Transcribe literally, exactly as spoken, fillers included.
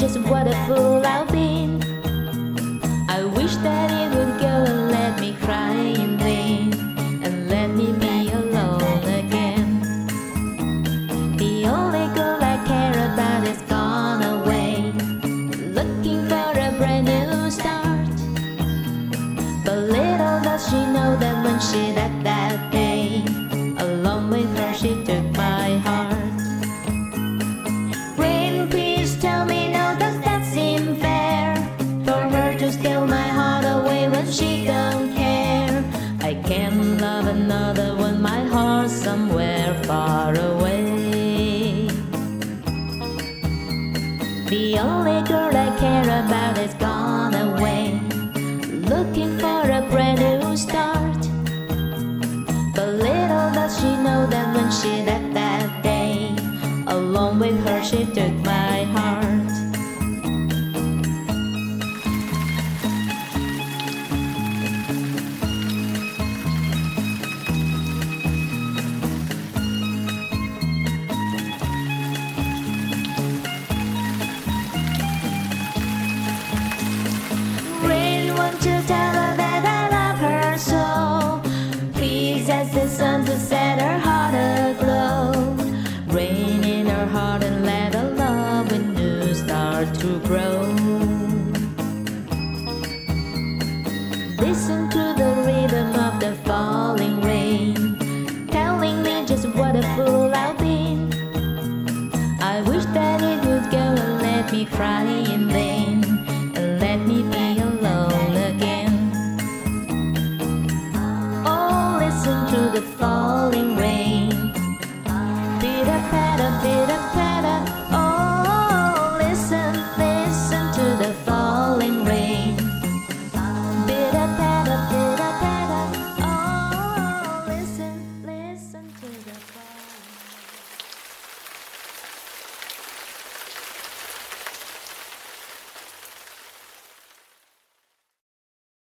just what a fool I've been. I wish that it would go and let me cry in vain, and let me be alone again. The only girl I care about is gone away, looking for a brand new start. But little does she know that when she left that day, along with her she took my heart. Rain, please tell me, no, does that seem fair? For her to steal my heart away when she don't care. I can't love another when my heart's somewhere far away. The only girl I care about is gone away, looking for a brand new start. But little does she know that when she left that day, along with her she took my heart. Rain, won't you tell her that I love her so? Please ask the sun to set her heart aglow. Rain in her heart and let her love anew start to grow. Listen to the rhythm of the falling rain, telling me just what a fool I've been. I wish that it would go and let me cry in vain, and let me be alone again. Oh, listen to the falling rain.